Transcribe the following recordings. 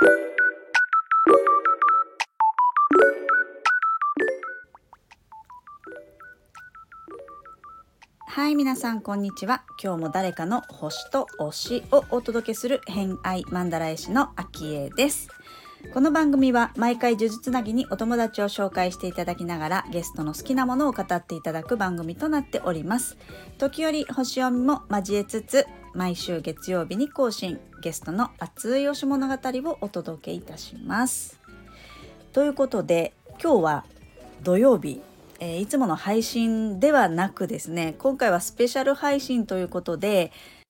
はい、皆さんこんにちは。今日も誰かの星と推しをお届けする偏愛マンダラ絵師のあきえです。この番組は毎回呪術つなぎにお友達を紹介していただきながらゲストの好きなものを語っていただく番組となっております。時折星読みも交えつつ毎週月曜日に更新、ゲストの熱い推し物語をお届けいたします。ということで今日は土曜日、いつもの配信ではなくですね、今回はスペシャル配信ということで、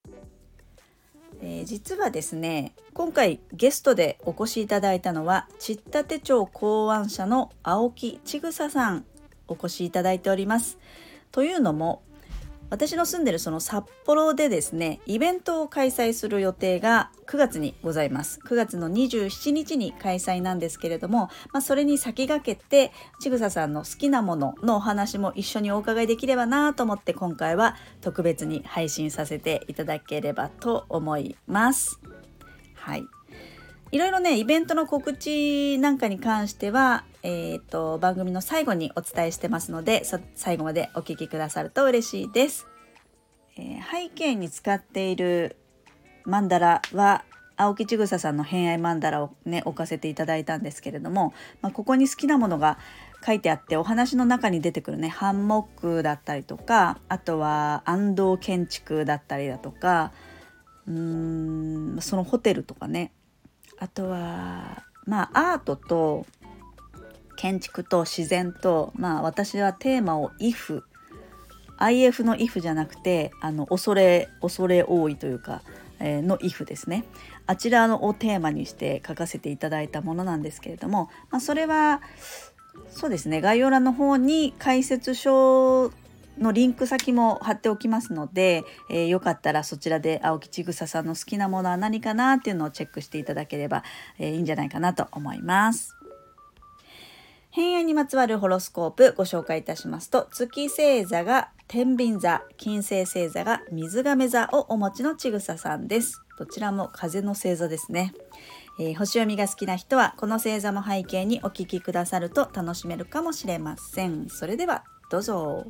実はですね、今回ゲストでお越しいただいたのはちった手帳考案者の青木千草さん、お越しいただいております。というのも、私の住んでるその札幌でですね、イベントを開催する予定が9月にございます。9月の27日に開催なんですけれども、それに先駆けてちぐささんの好きなもののお話も一緒にお伺いできればなと思って、今回は特別に配信させていただければと思います。はい。いろいろね、イベントの告知なんかに関しては、番組の最後にお伝えしてますので、最後までお聞きくださると嬉しいです。背景に使っているマンダラは青木千草さんの偏愛マンダラをね置かせていただいたんですけれども、ここに好きなものが書いてあって、お話の中に出てくるねハンモックだったりとか、あとは安藤建築だったりだとか、そのホテルとかね、あとはアートと建築と自然と、私はテーマを IF の IF じゃなくて、恐れ多いというか、の IF ですね。あちらをテーマにして書かせていただいたものなんですけれども、それはそうですね、概要欄の方に解説書のリンク先も貼っておきますので、よかったらそちらで青木千草さんの好きなものは何かなっていうのをチェックしていただければ、いいんじゃないかなと思います。偏愛にまつわるホロスコープご紹介いたしますと、月星座が天秤座、金星星座が水亀座をお持ちのちぐささんです。どちらも風の星座ですね。星読みが好きな人はこの星座も背景にお聞きくださると楽しめるかもしれません。それではどうぞ。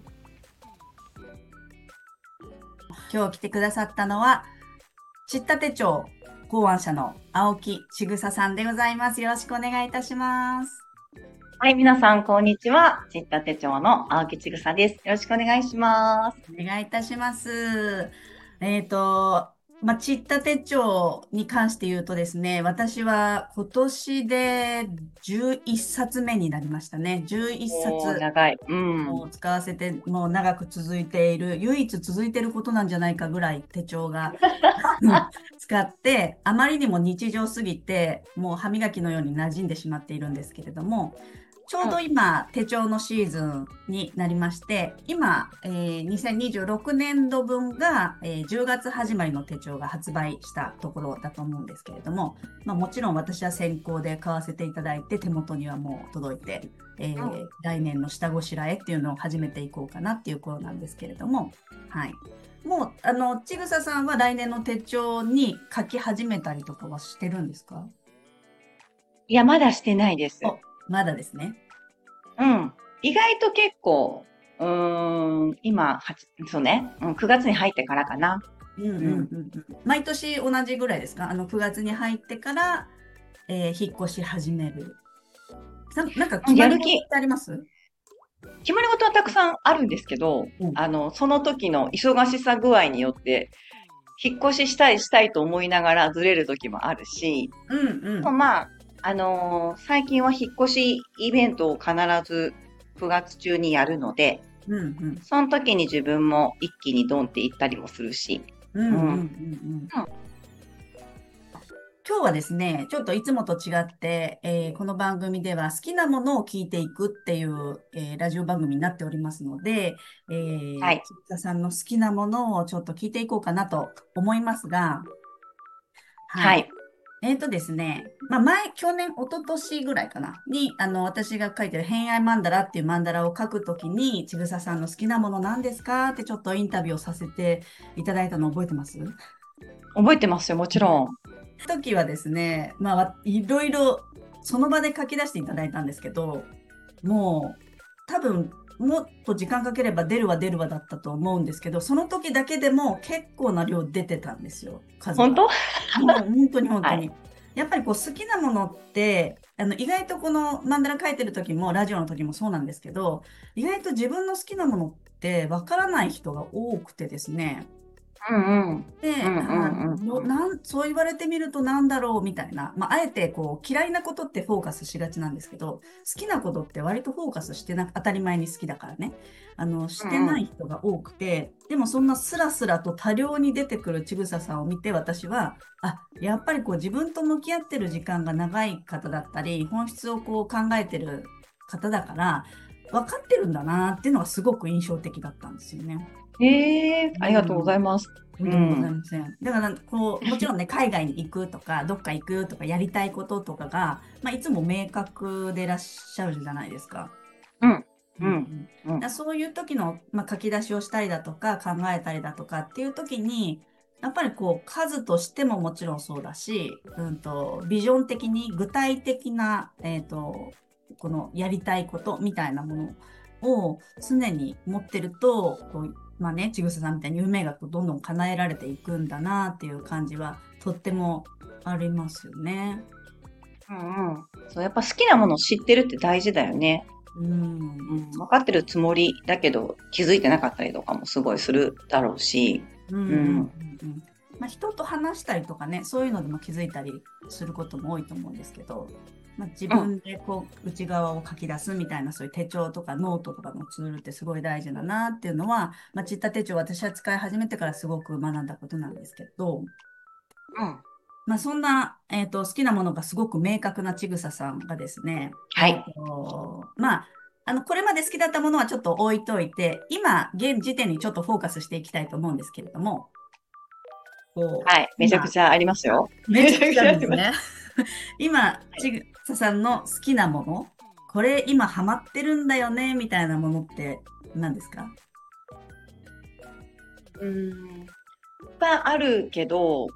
今日来てくださったのはちった手帳考案者の青木千草さんでございます。よろしくお願いいたします。 はい、皆さん、こんにちは。ちった手帳の青木千草です。よろしくお願いします。 お願いいたします。ちった手帳に関して言うとですね、私は今年で11冊目になりましたね。11冊長い。 を使わせて、もう長く続いている、唯一続いていることなんじゃないかぐらい手帳が使って、あまりにも日常すぎて、もう歯磨きのように馴染んでしまっているんですけれども、ちょうど今、手帳のシーズンになりまして、今、2026年度分が、10月始まりの手帳が発売したところだと思うんですけれども、もちろん私は先行で買わせていただいて、手元にはもう届いて、来年の下ごしらえっていうのを始めていこうかなっていう頃なんですけれども、はい。もう、ちぐささんは来年の手帳に書き始めたりとかはしてるんですか？ いや、まだしてないです。 まだですね。 意外と結構、今、そうね、9月に入ってからかな。 毎年同じぐらいですか？9月に入ってから、引っ越し始める。なんか決まり事ってあります？ 決まり事はたくさんあるんですけど、その時の忙しさ具合によって、引っ越ししたいと思いながらずれる時もあるし、最近は引っ越しイベントを必ず9月中にやるので、その時に自分も一気にドンって行ったりもするし。 今日はですね、ちょっといつもと違って、この番組では好きなものを聞いていくっていう、ラジオ番組になっておりますので、千草さんの好きなものをちょっと聞いていこうかなと思いますが、 はい。 ですね、去年、一昨年ぐらいかな、に、私が書いてる偏愛マンダラっていうマンダラを書くときに、ちぐささんの好きなもの何ですかってちょっとインタビューをさせていただいたの覚えてます？ 覚えてますよ、もちろん。 時はですね、まあ、いろいろその場で書き出していただいたんですけど、もう多分もっと時間かければ出るわ出るわだったと思うんですけど、その時だけでも結構な量出てたんですよ、数が。 本当？ もう本当に本当はい。 に。やっぱりこう好きなものって、意外とこのマンダラ書いてる時も、ラジオの時もそうなんですけど、意外と自分の好きなものってわからない人が多くてですね。 うんうん。うで、 んうんうん。 そう言われてみるとなんだろうみたいな、まあ、あえてこう嫌いなことってフォーカスしがちなんですけど、好きなことって割とフォーカスしてなく、当たり前に好きだからね、してうんうん。 ない人が多くて、でもそんなスラスラと多量に出てくるちぐささんを見て、私は、やっぱりこう自分と向き合ってる時間が長い方だったり、本質をこう考えてる方だから、分かってるんだなっていうのがすごく印象的だったんですよね。 ありがとうございうん。 ます。 とんでもございうん。 ません。だから、こう、もちろんね、海外に行くとか、どっか行くとか、やりたいこととかが、まあ、いつも明確でいらっしゃるじゃないですか。 うん。 うんううん。 ん。 うん。 そういう時の、まあ、書き出しをしたりだとか、考えたりだとかっていう時に、やっぱりこう、数としてももちろんそうだし、ビジョン的に具体的な、このやりたいことみたいなものを常に持ってると、こう、まあね、ちぐささんみたいに夢がこうどんどん叶えられていくんだなっていう感じはとってもありますよね。 うんうん。そう、やっぱ好きなものを知ってるって大事だよね。 うん。 うん。分かってるつもりだけど気づいてなかったりとかもすごいするだろうし。 うんうんうんうん。 うん。まあ、人と話したりとかね、そういうのでも気づいたりすることも多いと思うんですけど、まあ、自うん。 分でこう内側を書き出すみたいなそういう手帳とかノートとかのツールってすごい大事だなっていうのは、まあ、チッタ手帳私は使い始めてからすごく学んだことなんですけど、 うん。 まあ、そんな、好きなものがすごく明確なちぐささんがですね、 はい。 まあ、これまで好きだったものはちょっと置いといて、今、現時点にちょっとフォーカスしていきたいと思うんですけれども、こはい。 う、 めちゃくちゃありますよ。 めちゃくちゃあめちゃくちゃあります。 るんですね。今、 はい。 ちぐささんの好きなもの、これ今ハマってるんだよね、みたいなものって何ですか？ うーん。いっぱいあるけど、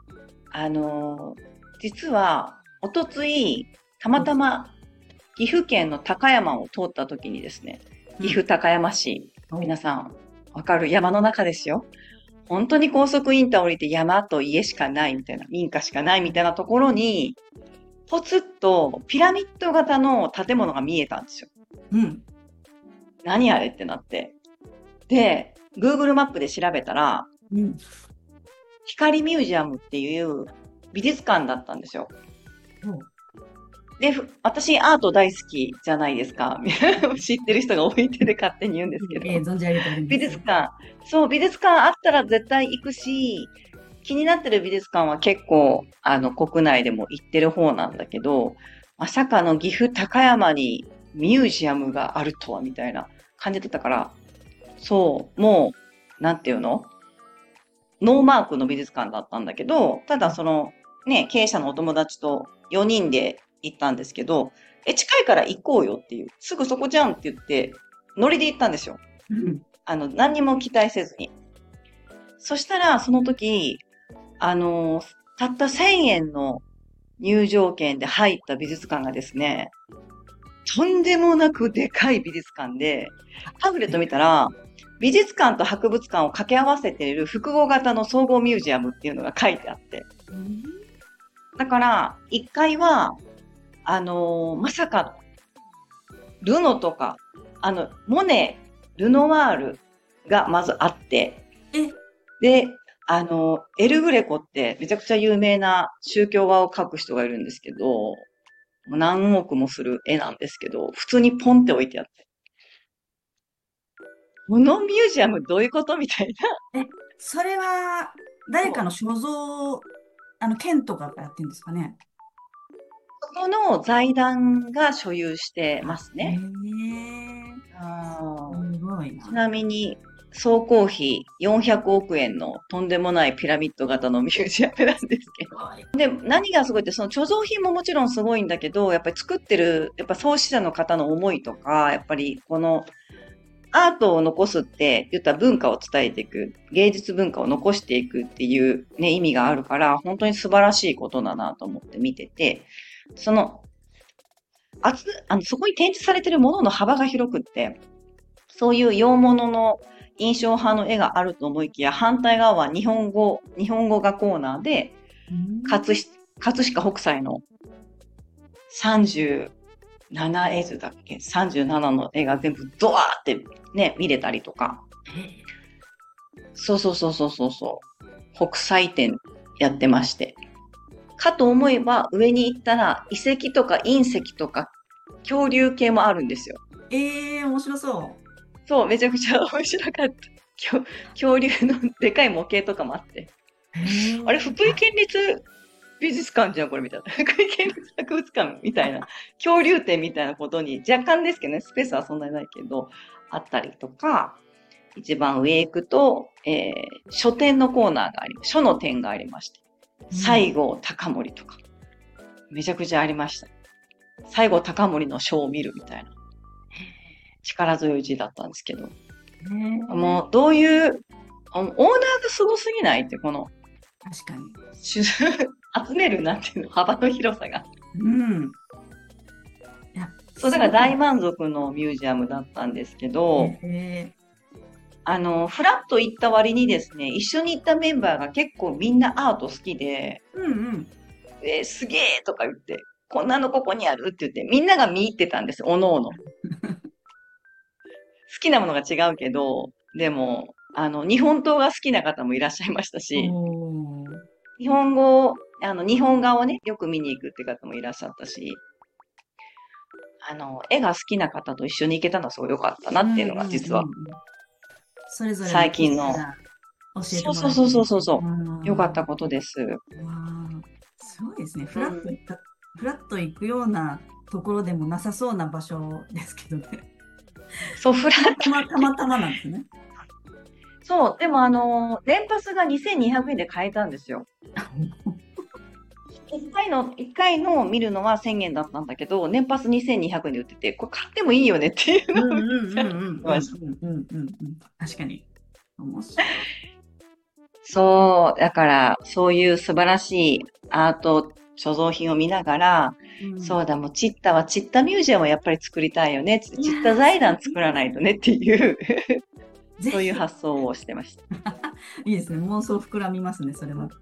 実は、おとつい、たまたま岐阜県の高山を通った時にですね、 うん。 岐阜高山市、 お、 皆さん、わかる？山の中ですよ。本当に高速インター降りて山と家しかないみたいな、民家しかないみたいなところに、ポツッとピラミッド型の建物が見えたんですよ。 うん。 何あれってなって。で、Google マップで調べたら、 うん。 光ミュージアムっていう美術館だったんですよ。 お、 で、私アート大好きじゃないですか。知ってる人が多い手で勝手に言うんですけど。 存じ上げております。 美術館、そう、美術館あったら絶対行くし、気になってる美術館は結構、国内でも行ってる方なんだけど、まさかの岐阜高山にミュージアムがあるとは、みたいな感じだったから、そう、もう、なんていうの？ノーマークの美術館だったんだけど、ただその、ね、経営者のお友達と4人で行ったんですけど、近いから行こうよっていう、すぐそこじゃんって言って、ノリで行ったんですよ。 うん。 何にも期待せずに。そしたら、その時、あの、たった1000円の入場券で入った美術館がですね、とんでもなくでかい美術館で、パンフレット見たら、美術館と博物館を掛け合わせている複合型の総合ミュージアムっていうのが書いてあって。 うん。 だから、1階は、まさか、ルノとか、モネ、ルノワールがまずあって、 え、 で、エルグレコってめちゃくちゃ有名な宗教画を描く人がいるんですけど、もう何億もする絵なんですけど、普通にポンって置いてあって、このミュージアムどういうことみたいな。 え、それは誰かのそう。 所蔵、県とかがやってるんですかね？ そこの財団が所有してますへね。 え、すあちごいな。 なみに、総工費400億円のとんでもないピラミッド型のミュージアムなんですけど。 はい。 で、何がすごいって、その貯蔵品ももちろんすごいんだけど、やっぱり作ってる、やっぱ創始者の方の思いとか、やっぱりこのアートを残すって言ったら文化を伝えていく、芸術文化を残していくっていうね、意味があるから、本当に素晴らしいことだなと思って見てて、その、そこに展示されているものの幅が広くって、そういう洋物の印象派の絵があると思いきや、反対側は日本語がコーナーで、葛飾北斎の37絵図だっけ ?37 の絵が全部ドワーってね、見れたりとか。そうそうそうそうそうそう。北斎展やってまして。かと思えば上に行ったら遺跡とか隕石とか恐竜系もあるんですよ。 面白そそう、めちゃくちゃ面白かった。恐竜のでかい模型とかもあって。あれ、福井県立美術館じゃん、これみたいな。福井県立博物館みたいな。恐竜展みたいなことに、若干ですけどね、スペースはそんなにないけど、あったりとか、一番上行くと、書店のコーナーがあり、書の展がありまして、西郷隆盛とか、めちゃくちゃありました。西郷隆盛の書を見るみたいな。力強い字だったんですけど。もう、どういう、オーナーがすごすぎないって、この、 確かに。 集めるなんていうの、幅の広さが。そう、だから大満足のミュージアムだったんですけど、フラッと行った割にですね、一緒に行ったメンバーが結構みんなアート好きで、すげえとか言って、こんなのここにあるって言って、みんなが見入ってたんです、おのおの。好きなものが違うけど、でも、日本刀が好きな方もいらっしゃいましたし、日本画をね、よく見に行くって方もいらっしゃったし、絵が好きな方と一緒に行けたのはすごい良かったなっていうのが実は、 それぞれ最近の、 教えてもらってそう、良かったことです。 すごいですね。フラッと行くようなところでもなさそうな場所ですけどね。 そう、フラットたまたまなんですね。 そう、でも年パスが2200円で買えたんですよ。1回の見るのは1000円だったんだけど、年パス2200円で売ってて、これ買ってもいいよねっていうのを確かに。面白い。 そう、だから、そういう素晴らしいアート所蔵品を見ながら、そうだ、もうチッタミュージアムをやっぱり作りたいよね。チッタ財団作らないとねっていう、そういう発想をしてました。 いいですね。妄想膨らみますね、それは。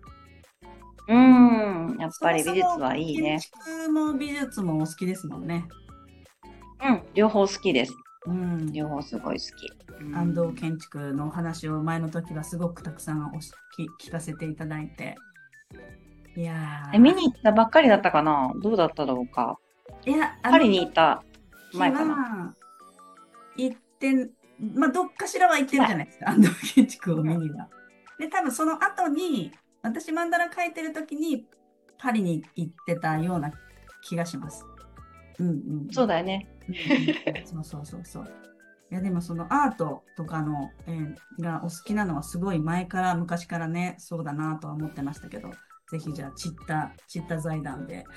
やっぱり美術はいいね。 建築も美術もお好きですもんね。 両方好きです。両方すごい好き。 安藤建築のお話を前の時はすごくたくさん聞かせていただいて。いや見に行ったばっかりだったかな？どうだっただろうか。 いや、 パリに行った前かな。 行って、どっかしらは行ってるじゃないですか、安藤建築を見には。で、多分その後に、私、マンダラ描いてる時に、パリに行ってたような気がします。 そうだよね。 そう。いや、でもそのアートとかの、がお好きなのはすごい昔からね、そうだなとは思ってましたけど、ぜひじゃあ、チッタ財団で、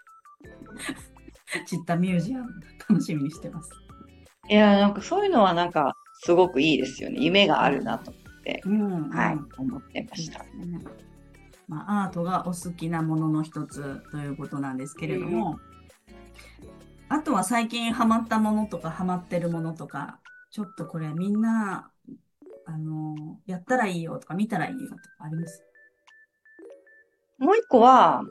チッタミュージアム、楽しみにしてます。 いや、なんかそういうのはなんか、すごくいいですよね。夢があるなと思って、思ってました。 アートがお好きなものの一つということなんですけれども、あとは最近ハマったものとかハマってるものとか、ちょっとこれみんな、やったらいいよとか見たらいいよとかあります？ もう一個は、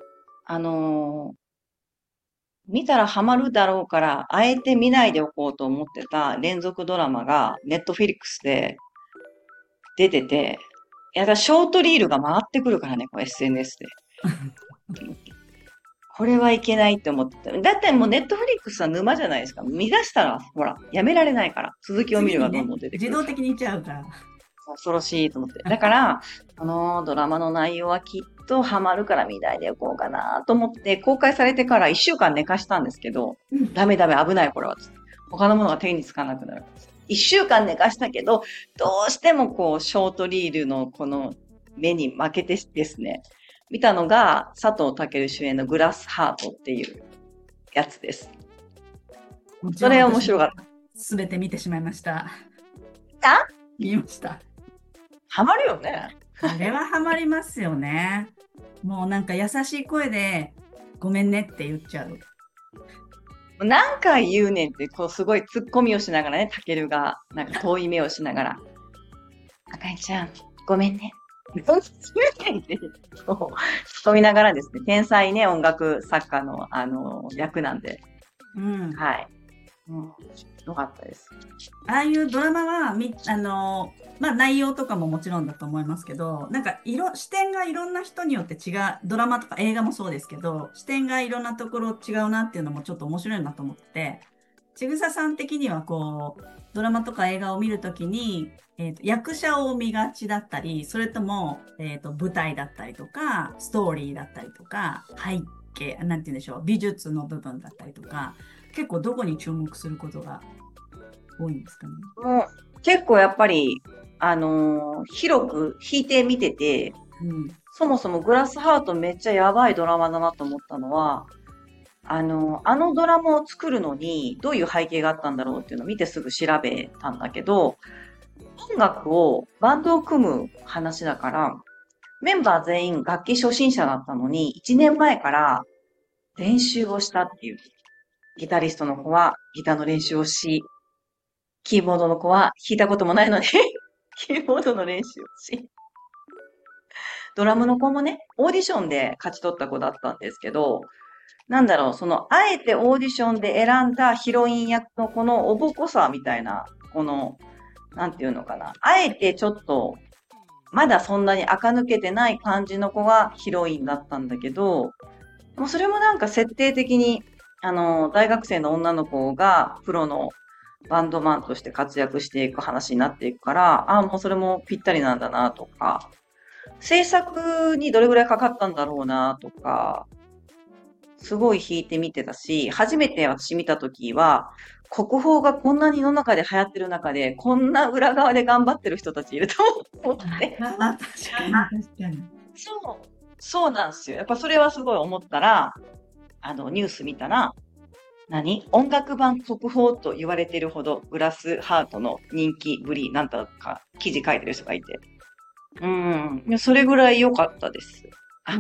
見たらハマるだろうから、あえて見ないでおこうと思ってた連続ドラマがネットフィリックスで出てて、ショートリールが回ってくるからね、SNS で。これはいけないって思ってた。だってもうネットフリックスは沼じゃないですか。見出したら、ほら、やめられないから。続きを見るがどんどん出てくる。 自動的にいっちゃうから。 恐ろしいと思って。だから、このドラマの内容はきっとハマるから見ないでおこうかなと思って、公開されてから1週間寝かしたんですけど、ダメ、危ないこれは。他のものが手につかなくなる。1週間寝かしたけど、どうしてもショートリールのこの目に負けてですね、見たのが佐藤健主演のグラスハートっていうやつです。それ面白かった。 すべて見てしまいました。 た？ 見ました。 ハマるよね。 あれはハマりますよね。もうなんか優しい声で、ごめんねって言っちゃう。 何回言うねんって、こうすごい突っ込みをしながらね、タケルが、なんか遠い目をしながら、赤井ちゃん、ごめんね。何言うねんって、そう、突っ込みながらですね、天才ね、音楽作家の、役なんで、 うん。 はい。うん、よかったです。 ああいうドラマはまあ内容とかももちろんだと思いますけど、なんか視点がいろんな人によって違う、ドラマとか映画もそうですけど、視点がいろんなところ違うなっていうのもちょっと面白いなと思ってて、ちぐささん的にはこう、ドラマとか映画を見るときに、役者を見がちだったり、それとも、舞台だったりとか、ストーリーだったりとか、背景、なんて言うんでしょう、美術の部分だったりとか、結構どこに注目することが多いんですかね。 もう、結構やっぱり、広く引いて見てて、 うん。 そもそもグラスハートめっちゃやばいドラマだなと思ったのは、あのドラマを作るのにどういう背景があったんだろうっていうのを見てすぐ調べたんだけど、音楽を、バンドを組む話だから、メンバー全員楽器初心者だったのに、1年前から練習をしたっていう。ギタリストの子はギターの練習をし、キーボードの子は弾いたこともないのにキーボードの練習をし、ドラムの子もね、オーディションで勝ち取った子だったんですけど、なんだろう、あえてオーディションで選んだヒロイン役のこのおぼこさみたいな、この、なんていうのかな。あえてちょっと、まだそんなに垢抜けてない感じの子がヒロインだったんだけど、もうそれもなんか設定的に、大学生の女の子がプロのバンドマンとして活躍していく話になっていくから、もうそれもぴったりなんだなとか、制作にどれぐらいかかったんだろうなとか、すごい弾いてみてたし、初めて私見たときは、国宝がこんなに世の中で流行ってる中で、こんな裏側で頑張ってる人たちいると思って。 あ、確かに、確かに。 そう、そうなんですよ。やっぱそれはすごい思ったら、ニュース見たら、音楽版国宝と言われているほど、グラスハートの人気ぶり、なんとか記事書いてる人がいて。それぐらい良かったです。 うん。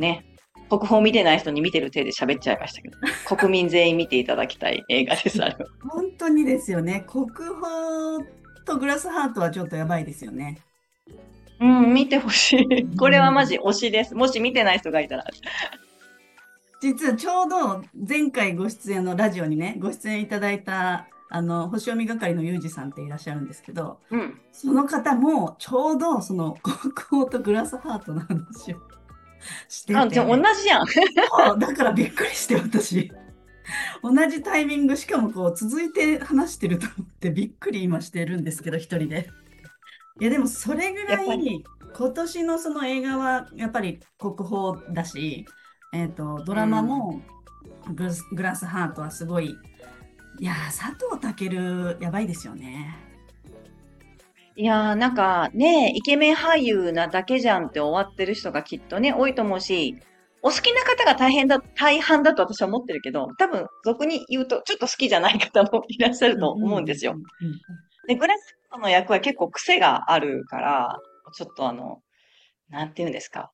ね、国宝見てない人に見てる手で喋っちゃいましたけど、国民全員見ていただきたい映画です、あれは。 本当にですよね。国宝とグラスハートはちょっとやばいですよね。 うん、見てほしうい。これはマん。 ジ推しです。もし見てない人がいたら。 実はちょうど前回ご出演のラジオにね、ご出演いただいた、星読み係のユージさんっていらっしゃるんですけど、 うん。 その方もちょうどその国宝とグラスハートの話をしてじゃあ同て、 じやん。 そうだからびっくりして私。同じタイミング、しかもこう続いて話してると思ってびっくり今してるんですけど、一人で。いやでもそれぐやっぱり。 らい今年のその映画はやっぱり国宝だし、ドうラマん。 もグラスハートはすごい、いやー、佐藤健やばいですよね。 いやー、なんかね、イケメン俳優なだけじゃんって終わってる人がきっとね、多いと思うし、お好きな方が大半だと私は思ってるけど、多分俗に言うとちょっと好きじゃない方もいらっしゃるとうんうん思うんですよ。 うんうんで、グラスファンの役は結構癖があるから、ちょっとなんて言うんですか。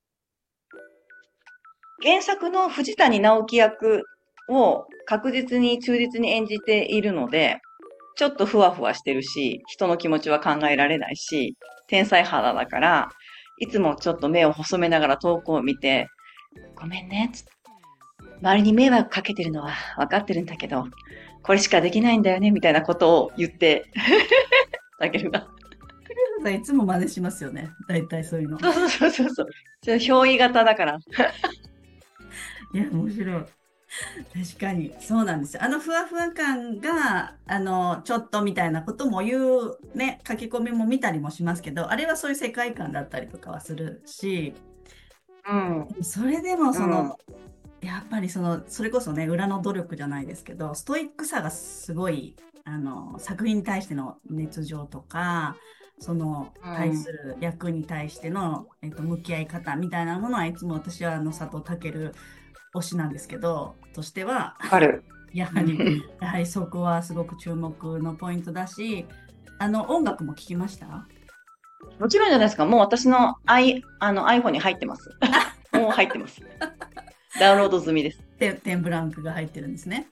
原作の藤谷直樹役を確実に忠実に演じているので、ちょっとふわふわしてるし、人の気持ちは考えられないし、天才肌だから、いつもちょっと目を細めながら遠くを見て、ごめんね、つって周りに迷惑かけてるのは分かってるんだけど、これしかできないんだよね、みたいなことを言って、だけが。 うん。いつも真似しますよね。大体そういうの。 そうそうそうそう。ちょっと憑依型だから。 いや、面白い。確かに、そうなんですよ。あのふわふわ感が、ちょっとみたいなことも言うね、書き込みも見たりもしますけど、あれはそういう世界観だったりとかはするし、 うん。 それでもうん。 やっぱりそれこそね、裏の努力じゃないですけど、ストイックさがすごい、作品に対しての熱情とか、そのうん。 対する役に対しての、向き合い方みたいなものはいつも私は佐藤健推しなんですけど、としては、 わかる。 やはり、やはりそこはすごく注目のポイントだし、 音楽も聴きました？ もちろんじゃないですか。もう私のiPhone に入ってます。もう入ってます。ダウンロード済みです。 テンブランクが入ってるんですね。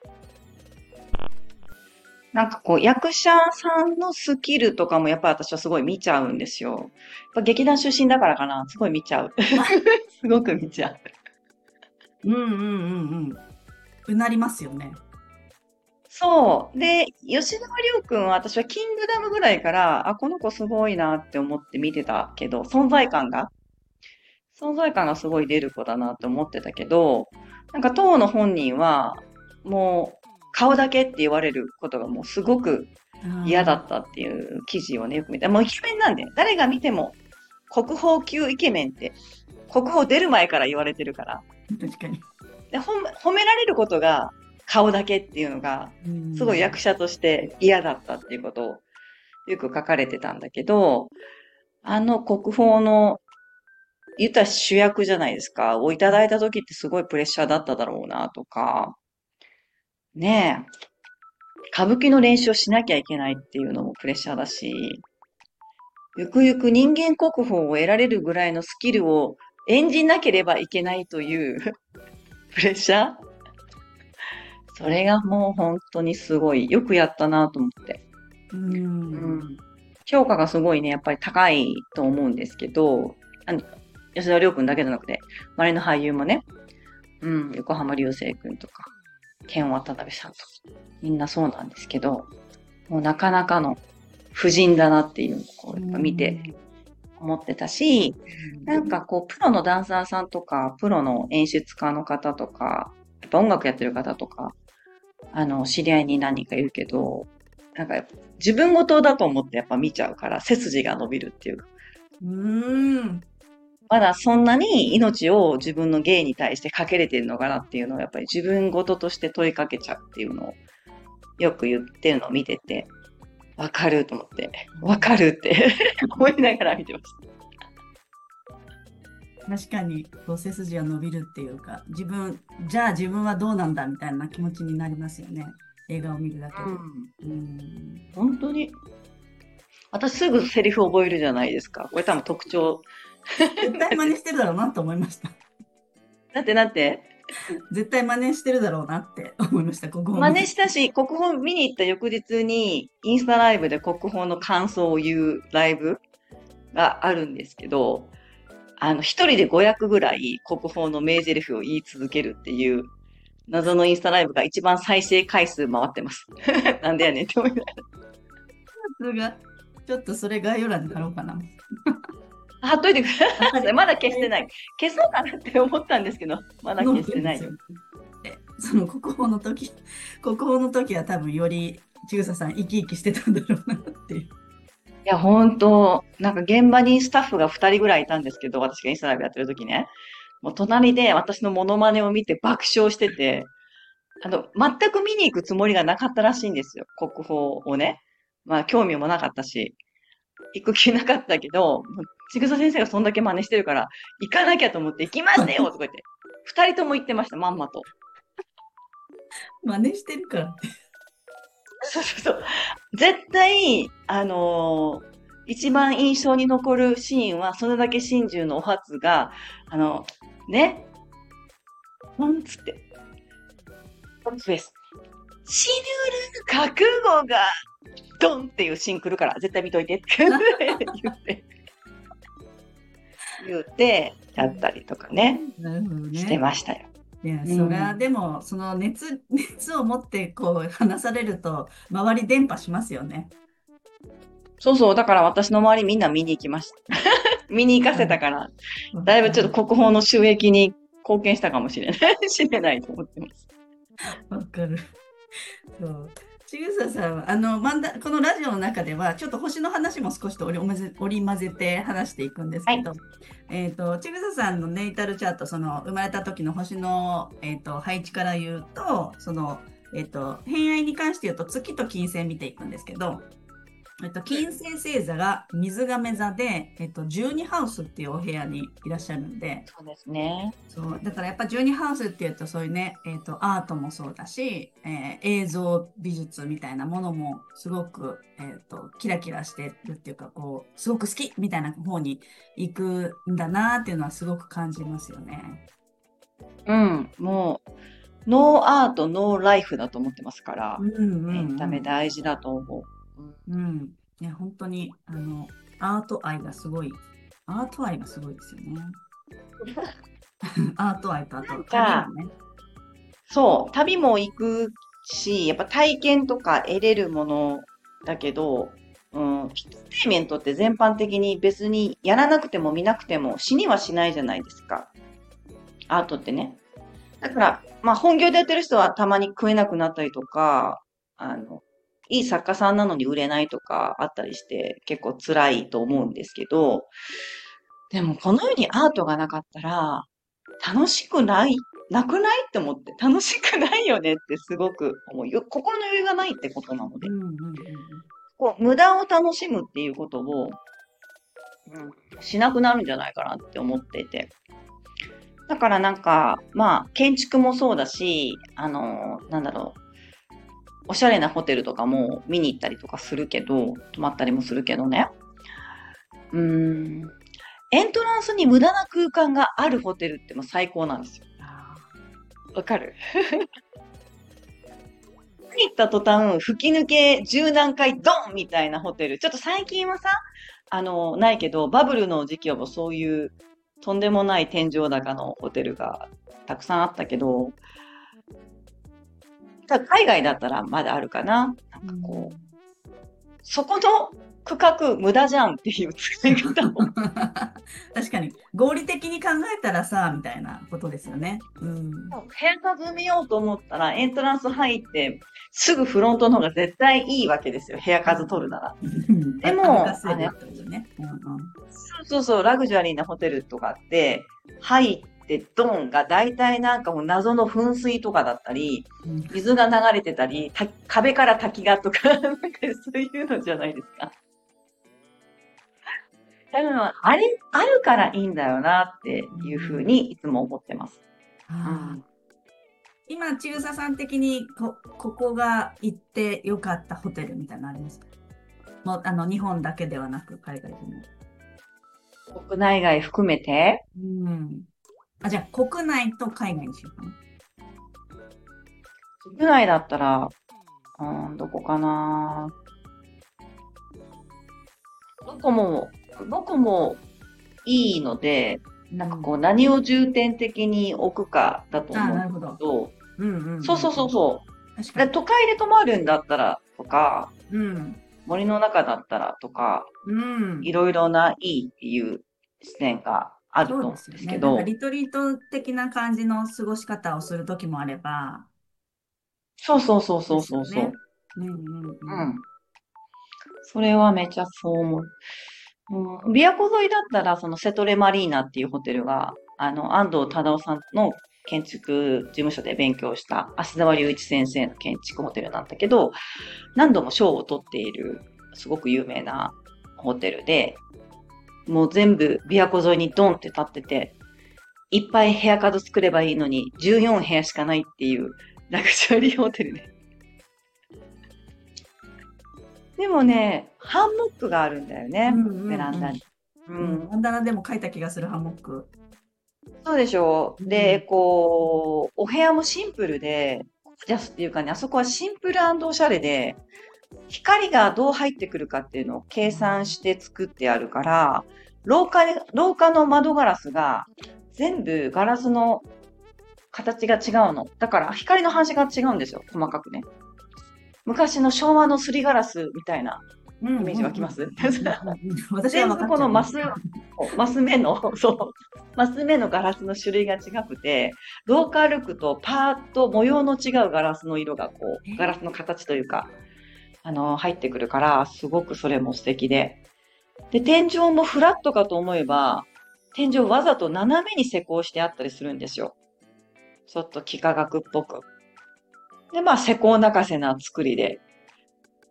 なんかこう、役者さんのスキルとかもやっぱり私はすごい見ちゃうんですよ。やっぱ劇団出身だからかな。すごい見ちゃう。すごく見ちゃう。 うんうんうんうん。うなりますよね。 そう。で、吉沢亮君は私はキングダムぐらいから、この子すごいなって思って見てたけど、存在感がすごい出る子だなって思ってたけど、なんか当の本人は、もう、顔だけって言われることがもうすごく嫌だったっていう記事をね、よく見た。もうイケメンなんで、誰が見ても国宝級イケメンって、国宝出る前から言われてるから。 確かに。 で、褒められることが顔だけっていうのが、すごい役者として嫌だったっていうことをよく書かれてたんだけど、国宝の言ったら主役じゃないですか、をいただいた時ってすごいプレッシャーだっただろうなとか、ねえ、歌舞伎の練習をしなきゃいけないっていうのもプレッシャーだし、ゆくゆく人間国宝を得られるぐらいのスキルを演じなければいけないというプレッシャー、それがもう本当にすごいよくやったなと思って。うん。評価がすごいね、やっぱり高いと思うんですけど、吉田亮君だけじゃなくて、周りの俳優もね、横浜流星君とか、剣渡辺さんとか、みんなそうなんですけど、もうなかなかの夫人だなっていうのをこうやっぱ見て思ってたし、なんかこう、プロのダンサーさんとか、プロの演出家の方とか、やっぱ音楽やってる方とか、知り合いに何人かいるけど、なんか自分事だと思ってやっぱ見ちゃうから、背筋が伸びるっていう。まだそんなに命を自分の芸に対してかけれてるのかなっていうのをやっぱり自分事として問いかけちゃうっていうのをよく言ってるのを見てて、わかると思って、わかるって思いながら見てました。 確かに背筋が伸びるっていうか、じゃあ自分はどうなんだみたいな気持ちになりますよね。映画を見るだけで。 本当に。私すぐセリフ覚えるじゃないですか。これ多分特徴。 絶対真似してるだろうなと思いました。 なんて絶対真似してるだろうなって思いました。 真似したし、国宝見に行った翌日にインスタライブで国宝の感想を言うライブがあるんですけど、一人で500ぐらい国宝の名台詞を言い続けるっていう謎のインスタライブが一番再生回数回ってます。なんでやねんって思いながら。 ちょっとそれ概要欄に貼ろうかな。 貼っといてください。まだ消してない。消そうかなって思ったんですけど、まだ消してない。 その国宝の時は多分よりちぐささん生き生きしてたんだろうなっていう。いや、本当なんか現場にスタッフが2人ぐらいいたんですけど、私がインスタライブやってる時ね。もう隣で私のモノマネを見て爆笑してて、全く見に行くつもりがなかったらしいんですよ。国宝をね。まあ、興味もなかったし、行く気なかったけど、ちぐさ先生がそんだけ真似してるから、行かなきゃと思って行きますよとか言って、2人とも言ってました、まんまと。 真似してるからって。 そうそうそう。絶対、一番印象に残るシーンは、それだけ真珠のお初が、ね、なんつって、死ぬる覚悟が、ドンっていうシーン来るから、絶対見といてって言ってやったりとかね、してましたよ。 いや、それはでも、その熱を持ってこう話されると、周り伝播しますよね。 そうそう、だから私の周りみんな見に行きました。見に行かせたから、だいぶちょっと国宝の収益に貢献したかもしれない。しれないと思ってます。 わかる。そう。ちぐささんは、このラジオの中では、ちょっと星の話も少し織り交ぜて話していくんですけど、ちぐささんのネイタルチャート、その生まれた時の星の、配置から言うと、その、偏愛に関して言うと月と金星見ていくんですけど、 金星星座が水亀座で、12ハウスっていうお部屋にいらっしゃるんで、 そうですね。 そうだからやっぱ12ハウスっていうとそういうね、アートもそうだし、映像美術みたいなものもすごく、キラキラしてるっていうかこうすごく好きみたいな方に行くんだなっていうのはすごく感じますよね。 うん、もう、ノーアート、ノーライフだと思ってますから、 うんうエンタメん大事だと思う。 うん。うん。ね、本当にアート愛がすごい、アート愛がすごいですよね。アート愛とあと旅もね。 そう、旅も行くし、やっぱ体験とか得れるものだけど、エンターテインメントって全般的に別にやらなくても見なくても死にはしないじゃないですか。アートってね。だから、まあ本業でやってる人はたまに食えなくなったりとか、いい作家さんなのに売れないとかあったりして結構辛いと思うんですけど、でもこの世にアートがなかったら楽しくない、なくないって思って、楽しくないよねってすごく思う。心の余裕がないってことなので、 うんうんうんこう、無駄を楽しむっていうことを、しなくなるんじゃないかなって思っていて。だからなんか、まあ、建築もそうだし、なんだろう、おしゃれなホテルとかも見に行ったりとかするけど、泊まったりもするけどね。うーん、エントランスに無駄な空間があるホテルってもう最高なんですよ。 あわかる？行った途端、吹き抜け十何回ドンみたいなホテル。ちょっと最近はさ、ないけど、バブルの時期はもうそういうとんでもない天井高のホテルがたくさんあったけど、ただ海外だったらまだあるかな。なんーうかこう、 ん。 そこの区画無駄じゃんっていう使い方を。 確かに合理的に考えたらさみたいなことですよね。うん。 部屋数見ようと思ったら、エントランス入って、すぐフロントの方が絶対いいわけですよ。部屋数取るなら。でも、 歩かせるってことね。うんうん。 そうそう、ラグジュアリーなホテルとかって、入ってドンが大体なんかもう謎の噴水とかだったり、 うん水が流れてたり、壁から滝がとか、なんかそういうのじゃないですか。多分、あるからいいんだよなっていうふうにいつも思ってます。うああ、 ん。 今、ちぐささん的にここが行ってよかったホテルみたいなのありますか？もう、日本だけではなく、海外でも。 国内外含めて、 うん。あ、じゃあ、国内と海外にしようかな。 国内だったら、どこかな。どこも、どこもいいので、なんかこう何を重点的に置くかだとああ、 思うんでなるほど。 すけど、 うんうんうんそうそうそうそう。 確かに。 都会で泊まるんだったらとか、 うん。 森の中だったらとか、 うん。 いろいろないいっていう視点があるそうと思うんですよね。なんかですけど、 リトリート的な感じの過ごし方をするときもあれば、 そうそうそうそですうそうそよね。うんうんうう。うん。 ん。それはめちゃそう思う。琵琶湖沿いだったら、そのセトレマリーナっていうホテルが、安藤忠雄さんの建築事務所で勉強した芦沢隆一先生の建築ホテルなんだけど、何度も賞を取っている、すごく有名なホテルで、もう全部琵琶湖沿いにドンって立ってて、いっぱい部屋数作ればいいのに、14部屋しかないっていうラグジュアリーホテルで。でもね、ハンモックがあるんだよね、 うんうんベランダに。ううん。 ん。 バンダナでも書いた気がするハンモック。 そうでしょう。で、 うん。 こう、お部屋もシンプルで、ジャスっていうかね、あそこはシンプルおしゃれで、光がどう入ってくるかっていうのを計算して作ってあるから、廊下の窓ガラスが全部ガラスの形が違うの。だから光の反射が違うんですよ。細かくね。昔の昭和のすりガラスみたいなうんイメージ湧きます？ 私は全部こ分かっちゃう。 のマス目の、そう、マス目のガラスの種類が違くて、廊下歩くとパーッと模様の違うガラスの色がガラスの形というか、入ってくるから、すごくそれも素敵で。で、天井もフラットかと思えば、天井わざと斜めに施工してあったりするんですよ。ちょっと幾何学っぽく。で、まあ、施工泣かせな作りで。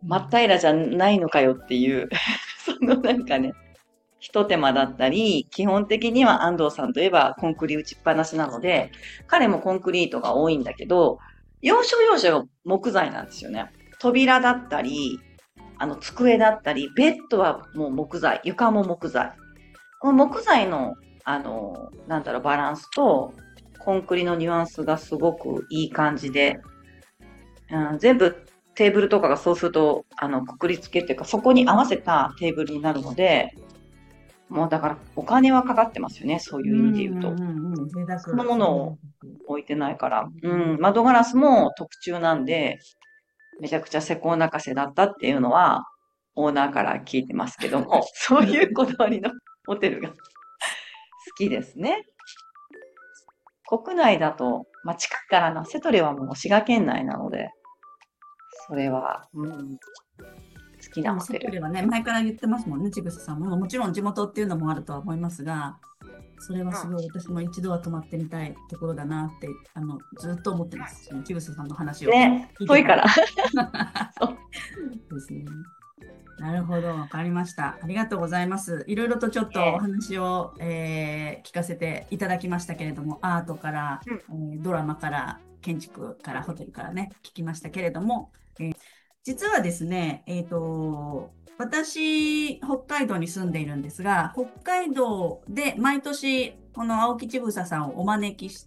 真っ平らじゃないのかよっていう、そのなんかね、一手間だったり、基本的には安藤さんといえばコンクリ打ちっぱなしなので、彼もコンクリートが多いんだけど、要所要所が木材なんですよね。扉だったり、机だったり、ベッドはもう木材、床も木材。この木材の、バランスと、コンクリのニュアンスがすごくいい感じで、全部テーブルとかがそうすると、くくりつけっていうか、そこに合わせたテーブルになるので、もうだからお金はかかってますよね、そういう意味で言うと。そのものを置いてないから。窓ガラスも特注なんで、めちゃくちゃ施工泣かせだったっていうのは、オーナーから聞いてますけども、そういうこだわりのホテルが好きですね。国内だと、近くからセトレはもう滋賀県内なので、それは、好きなホテル。 セトレはね、前から言ってますもんね、ちぐささんも。もちろん地元っていうのもあるとは思いますが、それはすごい、私も一度は泊まってみたいところだなって、ずっと思ってます。ちぐささんの話を。 ね、遠いから。 そうですね。なるほど、わかりました。ありがとうございます。いろいろとちょっとお話を、聞かせていただきましたけれども、アートから、ドラマから、建築から、ホテルからね、聞きましたけれども、実はですね、私、北海道に住んでいるんですが、北海道で毎年、この青木千草さんをお招きして、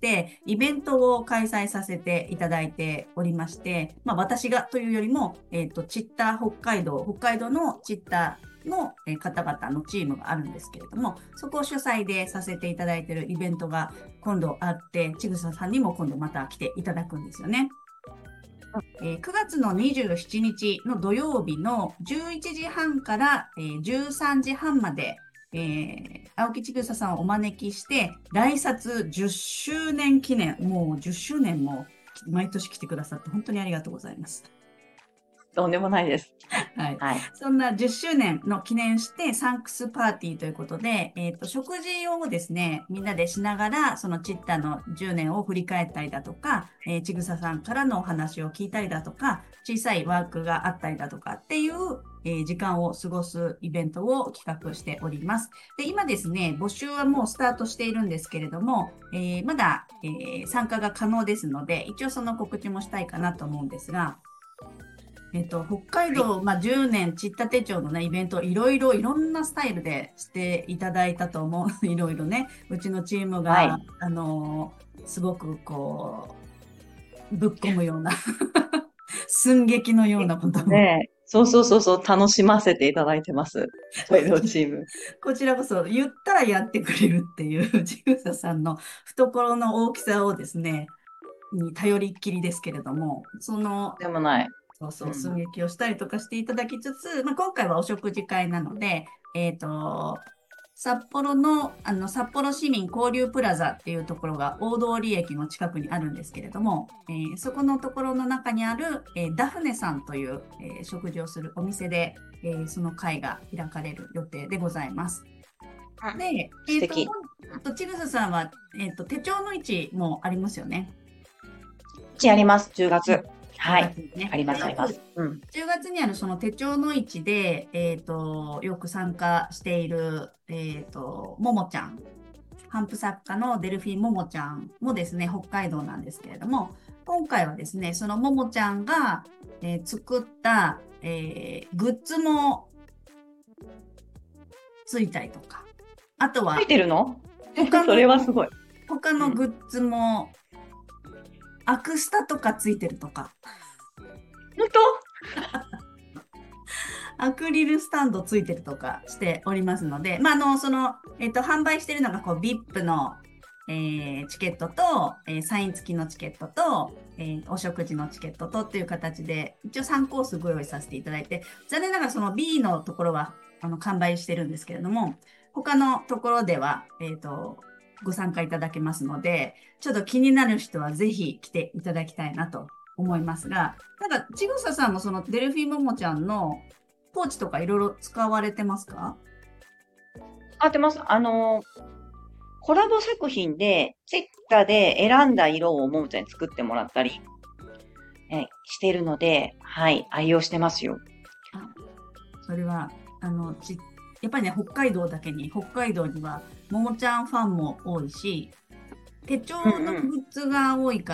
イベントを開催させていただいておりまして、私がというよりも、チッタ北海道のチッタの方々のチームがあるんですけれども、そこを主催でさせていただいているイベントが今度あって、千草さんにも今度また来ていただくんですよね。9月の27日の土曜日の11時半から13時半まで、青木千草さんをお招きして、来札10周年記念、もう10周年も毎年来てくださって本当にありがとうございます。 とんでもないです。 はい。そんな10周年の記念してサンクスパーティーということで、食事をですね、みんなでしながら、そのチッタの10年を振り返ったりだとか、ちぐささんからのお話を聞いたりだとか、小さいワークがあったりだとかっていう、時間を過ごすイベントを企画しております。で、今ですね、募集はもうスタートしているんですけれども、まだ、参加が可能ですので、一応その告知もしたいかなと思うんですが、北海道、10年チッタ手帳のね、イベント、いろんなスタイルでしていただいたと思う。いろいろね、うちのチームが、すごくこう、ぶっ込むような、寸劇のようなことも。 ね、そう、楽しませていただいてます。北海道チーム。 こちらこそ、言ったらやってくれるっていう、ちぐささんの懐の大きさをですね、に頼りっきりですけれども、 でもない。 寸劇をしたりとかしていただきつつ、今回はお食事会なので、札幌の、札幌市民交流プラザっていうところが大通駅の近くにあるんですけれども、そこのところの中にある、ダフネさんという、食事をするお店で、その会が開かれる予定でございます。で、 素敵。 ちぐささんは、手帳の位置もありますよね。 あります、10月。はい。 ね、 あります。 10月にあるその手帳の位置で、よく参加している、ももちゃん、ハンプ作家のデルフィンももちゃんもですね、北海道なんですけれども、今回はですね、そのももちゃんが、作った、グッズもついたりとか、あとは、 ついてるの？それはすごい。 他のグッズも、アクスタとかついてるとか。 本当？ アクリルスタンドついてるとかしておりますので、販売しているのがこう VIP の、チケットと、サイン付きのチケットと、お食事のチケットとっていう形で、一応3コースご用意させていただいて、残念ながらその B のところは完売してるんですけれども、他のところでは、ご参加いただけますので、ちょっと気になる人はぜひ来ていただきたいなと思いますが、ちぐささんもそのデルフィンももちゃんのポーチとかいろいろ使われてますか？ 使ってます。コラボ作品で、ツイッターで選んだ色をももちゃんに作ってもらったり、しているので、はい、愛用してますよ。 それは、やっぱりね、北海道には、ももちゃんファンも多いし、手帳のグッズが多いから、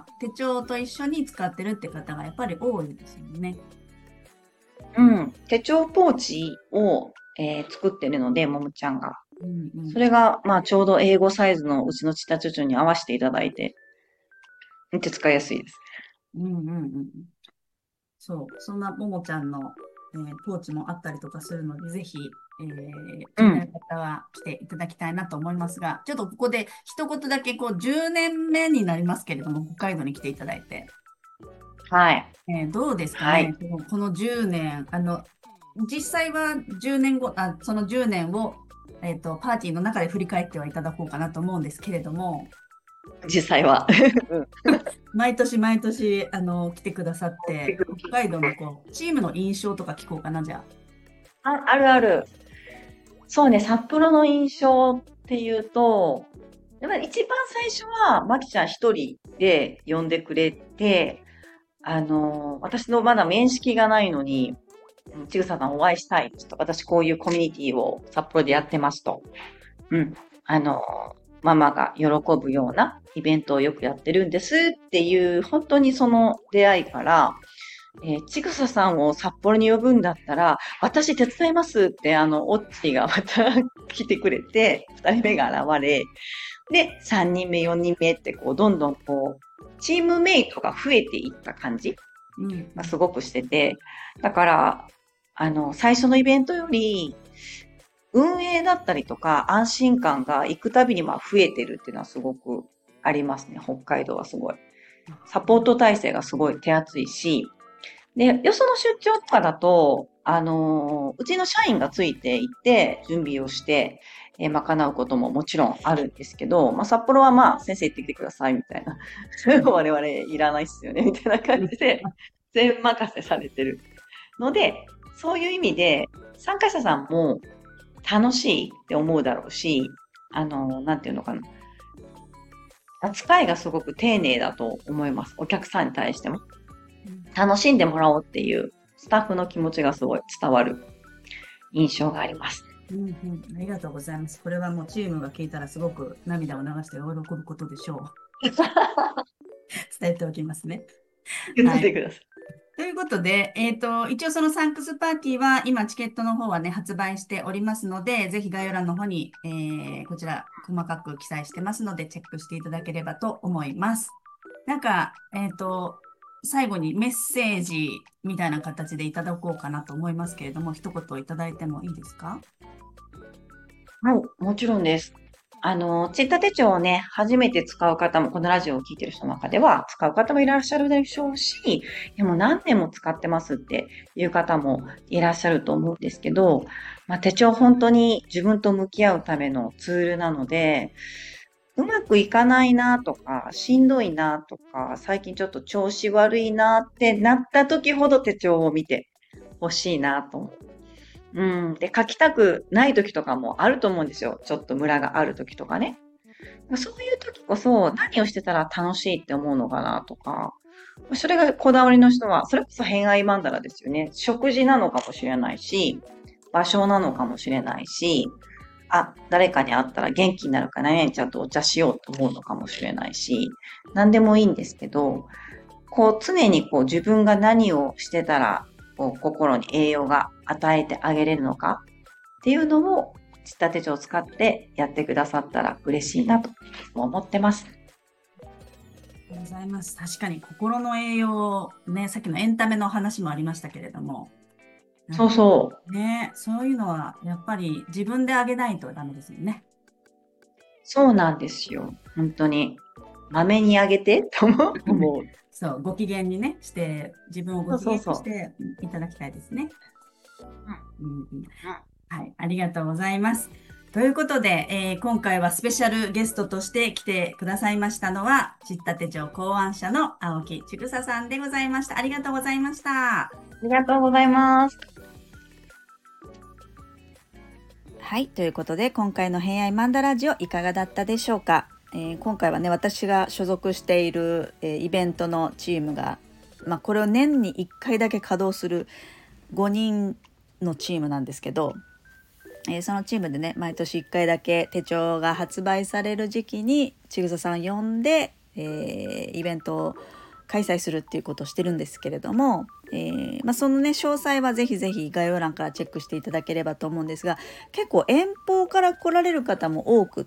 手帳と一緒に使ってるって方がやっぱり多いですよね。 手帳ポーチを、作ってるので、ももちゃんが。 うんそれが、まあ、ちょうど英語サイズのうちのちったちょちょに合わせていただいて、めっちゃ使いやすいです。 うんうんうんうん。そう、そんなももちゃんの、ポーチもあったりとかするので、ぜひ、気になる方は来ていただきたいなと思いますが、ちょっとここで一言だけ10年目になりますけれども、北海道に来ていただいて、 はい。 どうですかはい。 ね、この10年、実際は10年後、その10年を、パーティーの中で振り返ってはいただこうかなと思うんですけれども、 実際は。 毎年毎年、来てくださって、北海道のチームの印象とか聞こうかな、じゃあるある。そうね、札幌の印象っていうと、やっぱり一番最初は、まきちゃん一人で呼んでくれて、私のまだ面識がないのに、ちぐささんお会いしたい。ちょっと私こういうコミュニティを札幌でやってますと。うん。ママが喜ぶようなイベントをよくやってるんですっていう、本当にその出会いから、ちぐささんを札幌に呼ぶんだったら、私手伝いますって、オッチーがまた来てくれて、二人目が現れ、で、三人目、四人目って、どんどんチームメイトが増えていった感じがすごくしてて、だから、最初のイベントより、運営だったりとか安心感が行くたびに増えてるっていうのはすごくありますね。北海道はすごい。サポート体制がすごい手厚いし、で、よその出張とかだと、うちの社員がついていって準備をして、賄うことももちろんあるんですけど、札幌は先生行ってきてくださいみたいな。それ我々いらないっすよねみたいな感じで、全任せされてるので、そういう意味で参加者さんも楽しいって思うだろうし、なんていうのかな。扱いがすごく丁寧だと思います。お客さんに対しても。楽しんでもらおうっていうスタッフの気持ちがすごい伝わる印象があります。 ありがとうございます。これはもうチームが聞いたらすごく涙を流して喜ぶことでしょう。伝えておきますね。 言ってください。 ということで、一応そのサンクスパーティーは今チケットの方はね、発売しておりますので、ぜひ概要欄の方に、こちら細かく記載してますので、チェックしていただければと思います。なんか、最後にメッセージみたいな形でいただこうかなと思いますけれども、一言いただいてもいいですか？ はい、もちろんです。チッタ手帳をね、初めて使う方も、このラジオを聞いてる人の中では、使う方もいらっしゃるでしょうし、でも何年も使ってますっていう方もいらっしゃると思うんですけど、手帳本当に自分と向き合うためのツールなので、うまくいかないなとか、しんどいなとか、最近ちょっと調子悪いなってなった時ほど手帳を見てほしいなと思う。で、書きたくない時とかもあると思うんですよ。ちょっとムラがある時とかね。そういう時こそ何をしてたら楽しいって思うのかなとか、それがこだわりの人は、それこそ偏愛マンダラですよね。食事なのかもしれないし、場所なのかもしれないし、誰かに会ったら元気になるから何々ちゃんとお茶しようと思うのかもしれないし、何でもいいんですけど、常に自分が何をしてたら心に栄養が与えてあげれるのかっていうのをちった手帳を使ってやってくださったら嬉しいなと思ってます。 ありがとうございます。確かに心の栄養ね、さっきのエンタメの話もありましたけれども、 そうそう。 ね、そういうのはやっぱり自分であげないとダメですよね。 そうなんですよ。本当に。まめにあげてと思う。 そう、ご機嫌にね、して、自分をご機嫌にしていただきたいですね。はい、ありがとうございます。ということで、今回はスペシャルゲストとして来てくださいましたのは、ちった手帳考案者の青木千草さんでございました。ありがとうございました。 ありがとうございます。 はい、ということで今回の偏愛マンダラジオいかがだったでしょうか。今回はね、私が所属している、イベントのチームが、これを年に1回だけ稼働する5人のチームなんですけど、そのチームでね毎年1回だけ手帳が発売される時期にちぐささん呼んで、イベントを開催するっていうことをしてるんですけれども、そのね詳細はぜひぜひ概要欄からチェックしていただければと思うんですが、結構遠方から来られる方も多くって、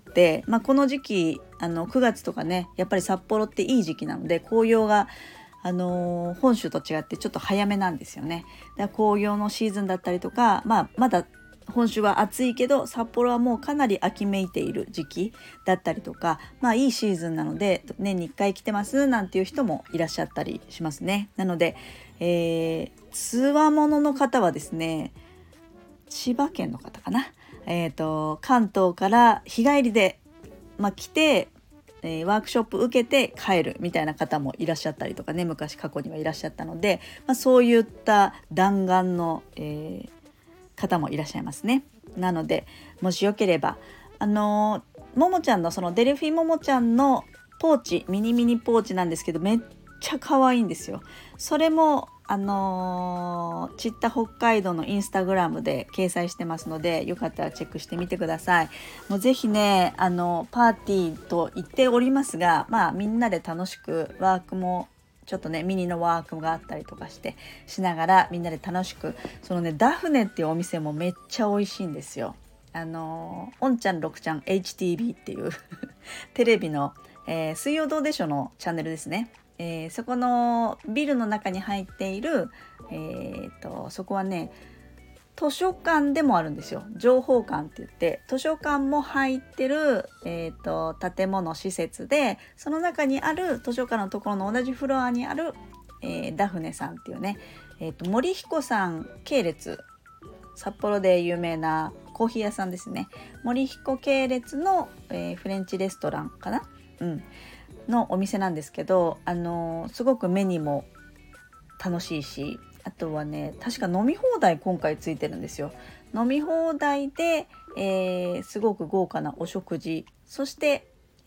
この時期9月とかねやっぱり札幌っていい時期なので紅葉が本州と違ってちょっと早めなんですよね。だから紅葉のシーズンだったりとか、まだ本州は暑いけど札幌はもうかなり秋めいている時期だったりとか、いいシーズンなので年に1回来てますなんていう人もいらっしゃったりしますね。なので、つわものの方はですね、千葉県の方かな、関東から日帰りで、来てワークショップ受けて帰るみたいな方もいらっしゃったりとかね、昔過去にはいらっしゃったので、そういった弾丸の、方もいらっしゃいますね。なのでもしよければももちゃんのそのデルフィももちゃんのポーチ、ミニポーチなんですけどめっちゃ可愛いんですよ。それもちった北海道のインスタグラムで掲載してますので、よかったらチェックしてみてください。もうぜひねパーティーと言っておりますが、みんなで楽しくワークもちょっとねミニのワークがあったりとかしてしながらみんなで楽しく、そのねダフネっていうお店もめっちゃ美味しいんですよ。おんちゃん6ちゃん HTV っていうテレビの、水曜どうでしょうのチャンネルですね。そこのビルの中に入っている、そこはね図書館でもあるんですよ。情報館って言って図書館も入ってる、建物施設で、その中にある図書館のところの同じフロアにある、ダフネさんっていうね、森彦さん系列、札幌で有名なコーヒー屋さんですね。森彦系列の、フレンチレストランかな、のお店なんですけど、すごく目にも楽しいし、あとはね確か飲み放題今回ついてるんですよ。飲み放題で、すごく豪華なお食事、そして、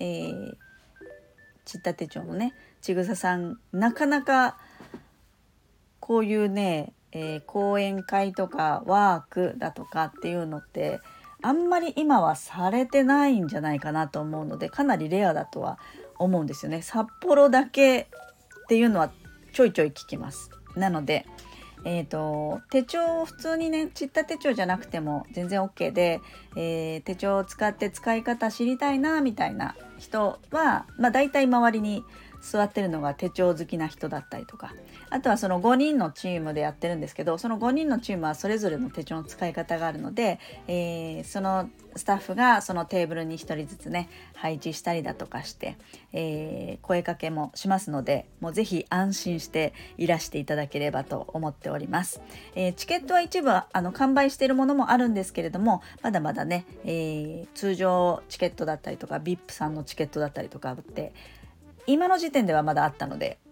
ちった手帳のねちぐささん、なかなかこういうね、講演会とかワークだとかっていうのってあんまり今はされてないんじゃないかなと思うので、かなりレアだとは思うんですよね。札幌だけっていうのはちょいちょい聞きます。なので、手帳普通にねちった手帳じゃなくても全然 OK で、手帳を使って使い方知りたいなみたいな人は、だいたい周りに座ってるのが手帳好きな人だったりとか、あとはその5人のチームでやってるんですけど、その5人のチームはそれぞれの手帳の使い方があるので、そのスタッフがそのテーブルに1人ずつね配置したりだとかして、声かけもしますので、もうぜひ安心していらしていただければと思っております。チケットは一部完売しているものもあるんですけれども、まだまだね、通常チケットだったりとか VIP さんのチケットだったりとかって今の時点ではまだあったので、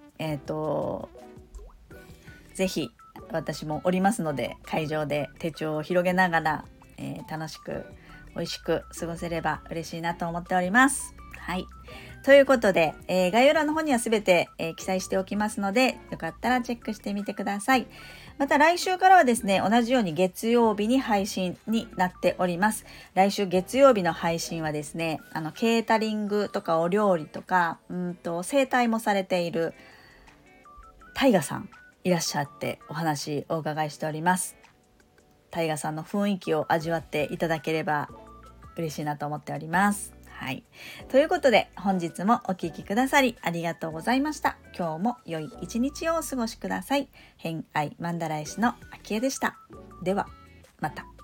ぜひ私もおりますので会場で手帳を広げながら、楽しく美味しく過ごせれば嬉しいなと思っております。はい、ということで、概要欄の方にはすべて、記載しておきますので、よかったらチェックしてみてください。また来週からはですね、同じように月曜日に配信になっております。来週月曜日の配信はですね、ケータリングとかお料理とか整体もされているタイガさんいらっしゃってお話をお伺いしております。タイガさんの雰囲気を味わっていただければ嬉しいなと思っております。はい、ということで本日もお聞きくださりありがとうございました。今日も良い一日をお過ごしください。偏愛マンダライ師のあきえでした。ではまた。